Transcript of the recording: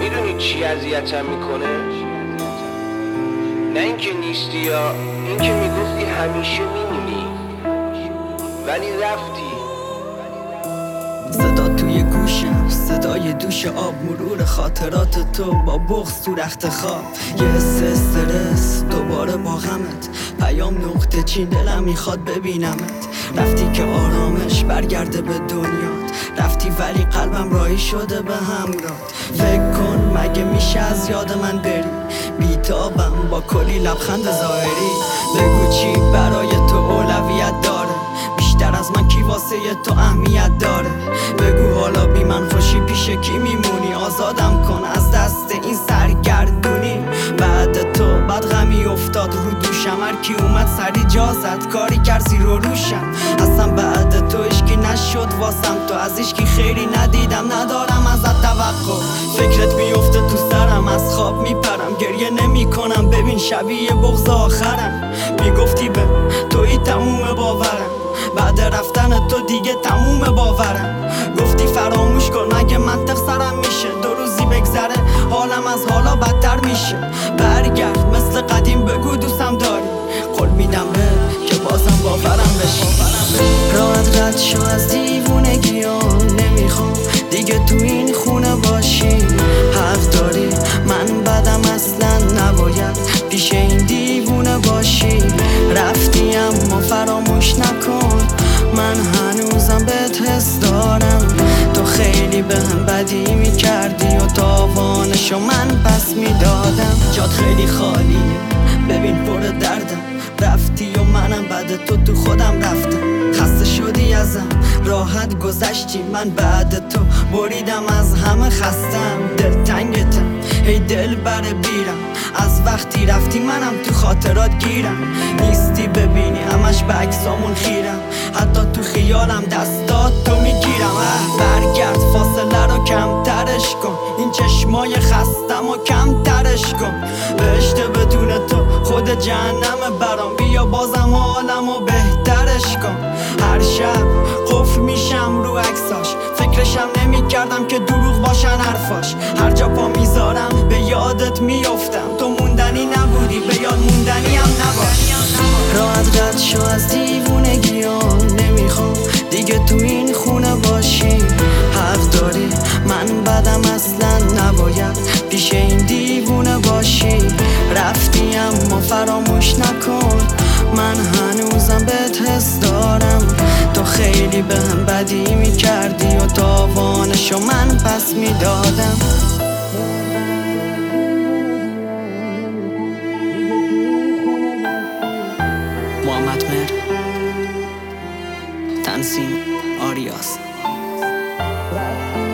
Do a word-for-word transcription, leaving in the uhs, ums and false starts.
میدونی چی اذیتم میکنه؟ نه اینکه نیستی یا اینکه میگفتی همیشه میمونی ولی رفتی. صدا توی گوشم، صدای دوش آب، مرور خاطرات تو با بغض تو رخت خواب. یه حس استرس دوباره با غمت، پیام نقطه چین دلم میخواد ببینمت. رفتی که آرامش برگرده به دنیات، رفتی ولی قلبم راهی شده به همرات. فکر کن مگه میشه از یاد من بری، بیتابم با کلی لبخند ظاهری. بگو چی برای تو اولویت داره، بیشتر از من کی واسه تو اهمیت داره. بگو حالا بی من خوشی پیش کی میمونی، آزادم کن از دست این سرگردونی. بعد تو بعد غمی افتاد رو دوشم، هر کی اومد سری جا زد کاری کرد زیر و روشم. اصلا بعد تو اشکی نشد واسم، تو از اشکی خیری ندیدم، ندارم ازت توقع. فکرت بیفته تو سرم از خواب میپرم، گریه نمی کنم ببین شبیه بغض آخرم. میگفتی به توی تموم باورم، بعد رفتن تو دیگه تموم باورم. گفتی فراموش کن مگه منطق سرم میشه، دو روزی بگذره حالم از حالا بدتر میشه. برگرد مثل قدیم بگو دوستم داری، قول میدم به که بازم باورم بشی. راحت رد شو از دیوونگیان، نمیخوام دیگه تو این خونه باشی. حق داری من بدم اصلا نباید پیش این دیوونه باشی. رفتی اما فراموش نکن، من هنوزم بهت حس دارم. تو خیلی به هم بدی میکردی و تاوانشو من پس میدادم. جات خیلی خالیه ببین پر دردم، رفتی و منم بعد تو تو خودم رفتم. خسته شدی ازم راحت گذشتی، من بعد تو بریدم از همه خستم. دل تنگتم ای دل بره بیرم، از وقتی رفتی منم تو خاطرات گیرم. نیستی ببینی همش به عکسامون خیرم، حتی تو خیالم دستات تو میگیرم. برگرد فاصله رو کمترش کن، این چشمای خستم و کمترش کن. بهشت بدون تو خود جهنم برام، بیا بازم حالم و بهترش کن. هر شب قفل میشم رو عکساش، فکرشم نمی کردم که دروغ باشن حرفاش. هر جا پا میذارم به یادت میافتم، تو موندنی نبودی به یاد موندنی هم نباش. راحت رد شو از دیوونگیان، نمیخوام دیگه تو این خونه باشی. حق داری من بدم اصلا نباید پیش این دیوونه باشی. رفتی اما فراموش نکن، من هنوزم بهت حس دارم. تو خیلی به هم بدی میکردی و تاوانشو من پس میدادم. محمد مهر، تنظیم آریاس.